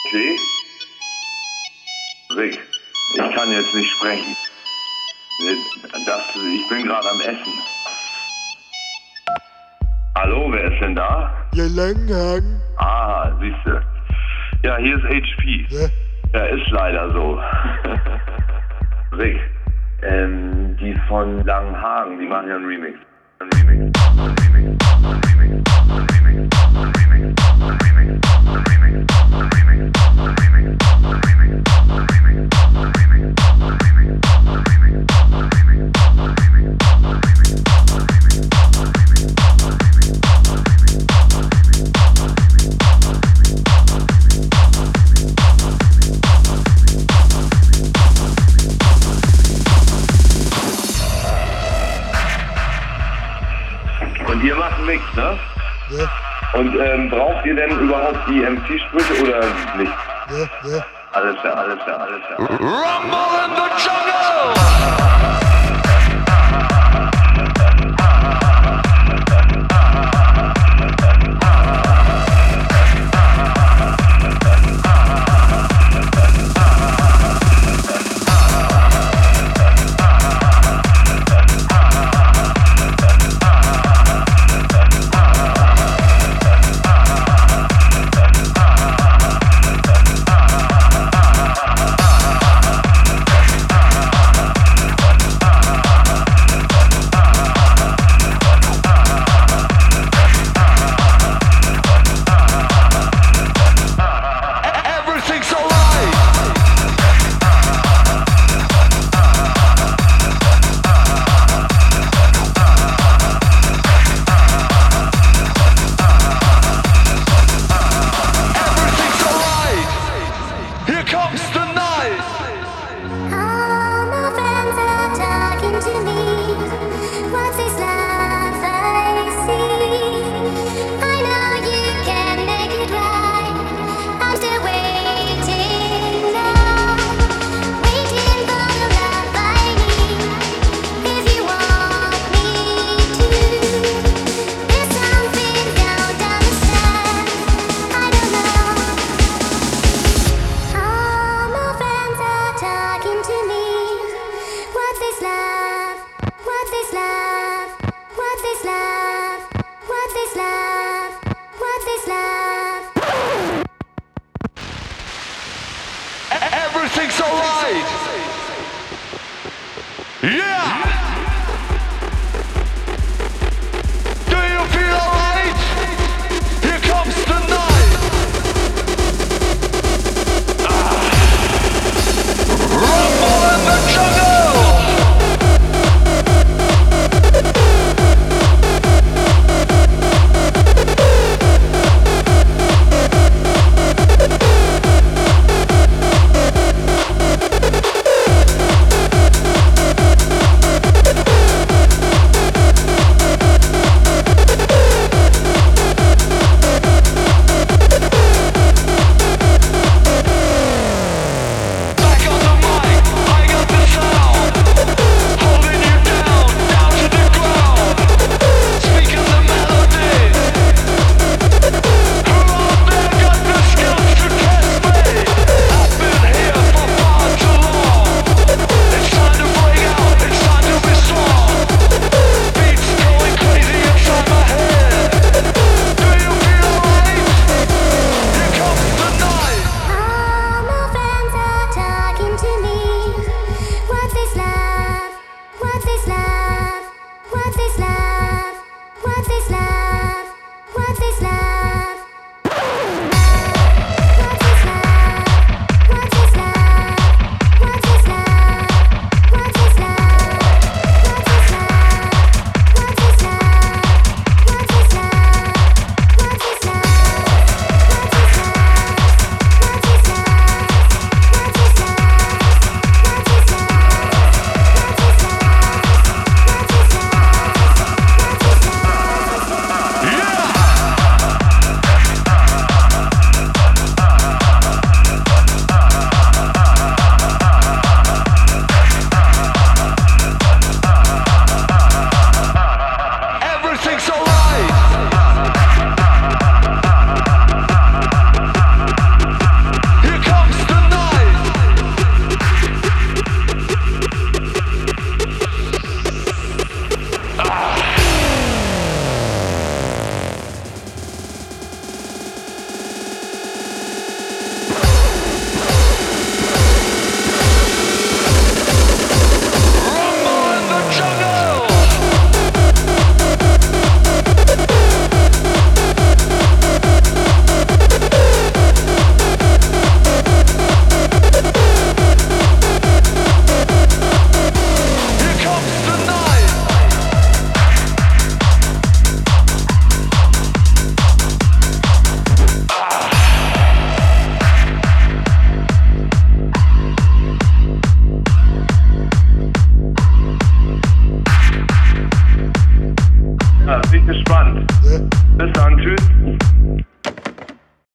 Sie? Rick, ich kann jetzt nicht sprechen. Ich bin gerade am Essen. Hallo, wer ist denn da? Ja, Langhang. Ah, siehste. Ja, hier ist HP. Ja? Ja, ist leider so. Rick, die von Langenhagen, die machen ja einen Remix. Ein Remix. Ein Remix. Ein Remix. Ein Remix. Ein Remix. Ein Remix. Ein Remix. Ein Remix. Ein Remix. Ein Remix. Ein Remix. Ein Remix. Ein Remix. Ein Remix. Ein Remix. Ein Und ihr macht nichts, ne? Ja, Und braucht ihr denn überhaupt die MC-Sprüche oder nicht? ja. Alles klar, alles klar, alles klar. Rumble in the jungle! Everything's alright! Yeah! Do you feel alright? Here comes the night! Rumble in the jungle! gespannt. Ja. Bis dann, tschüss.